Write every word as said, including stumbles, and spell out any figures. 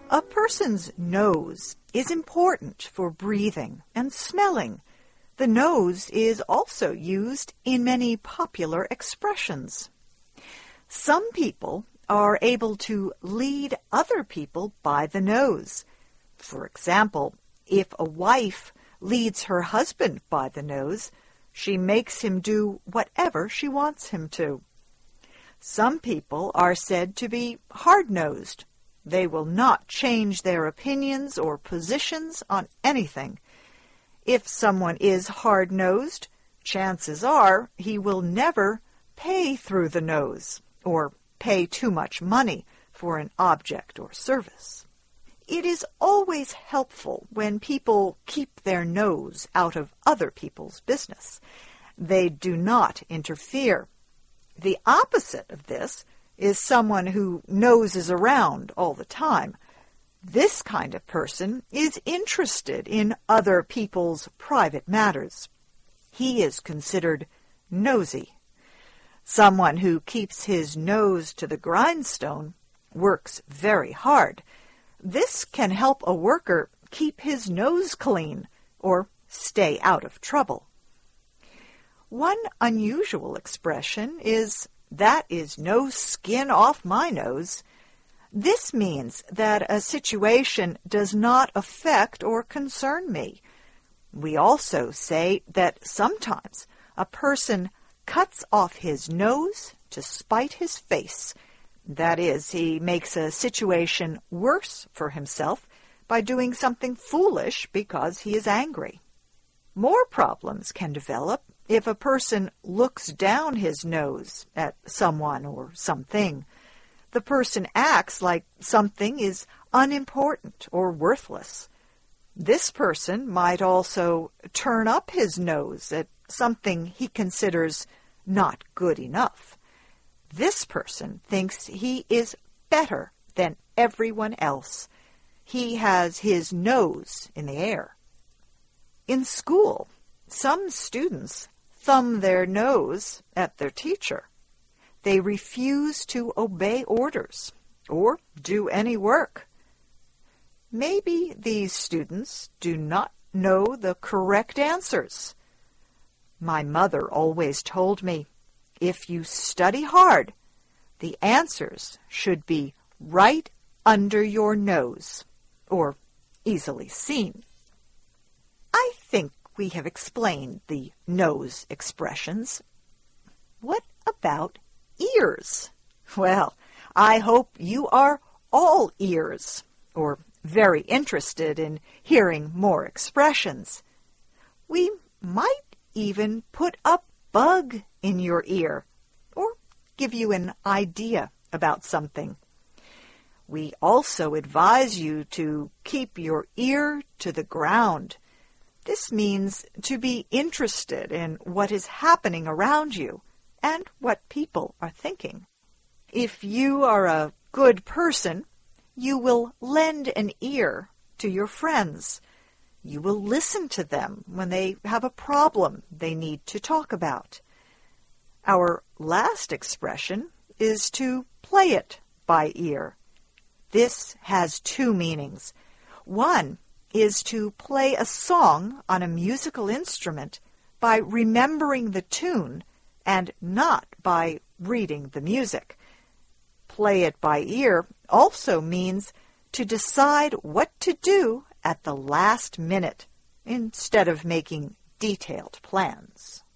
A person's nose is important for breathing and smelling. The nose is also used in many popular expressions. Some people are able to lead other people by the nose. For example, if a wife leads her husband by the nose, she makes him do whatever she wants him to. Some people are said to be hard-nosed. They will not change their opinions or positions on anything. If someone is hard-nosed, chances are he will never pay through the nose or pay too much money for an object or service. It is always helpful when people keep their nose out of other people's business. They do not interfere. The opposite of this is someone who noses around all the time. This kind of person is interested in other people's private matters. He is considered nosy. Someone who keeps his nose to the grindstone works very hard. This can help a worker keep his nose clean or stay out of trouble. One unusual expression is, "That is no skin off my nose." This means that a situation does not affect or concern me. We also say that sometimes a person cuts off his nose to spite his face. That is, he makes a situation worse for himself by doing something foolish because he is angry. More problems can develop if a person looks down his nose at someone or something. The person acts like something is unimportant or worthless. This person might also turn up his nose at something he considers not good enough. This person thinks he is better than everyone else. He has his nose in the air. In school, some students thumb their nose at their teacher. They refuse to obey orders or do any work. Maybe these students do not know the correct answers. My mother always told me, if you study hard, the answers should be right under your nose or easily seen. I think we have explained the nose expressions. What about ears? Well, I hope you are all ears, or very interested in hearing more expressions. We might even put a bug in your ear, or give you an idea about something. We also advise you to keep your ear to the ground. This means to be interested in what is happening around you and what people are thinking. If you are a good person, you will lend an ear to your friends. You will listen to them when they have a problem they need to talk about. Our last expression is to play it by ear. This has two meanings. One is to play a song on a musical instrument by remembering the tune and not by reading the music. Play it by ear also means to decide what to do at the last minute instead of making detailed plans.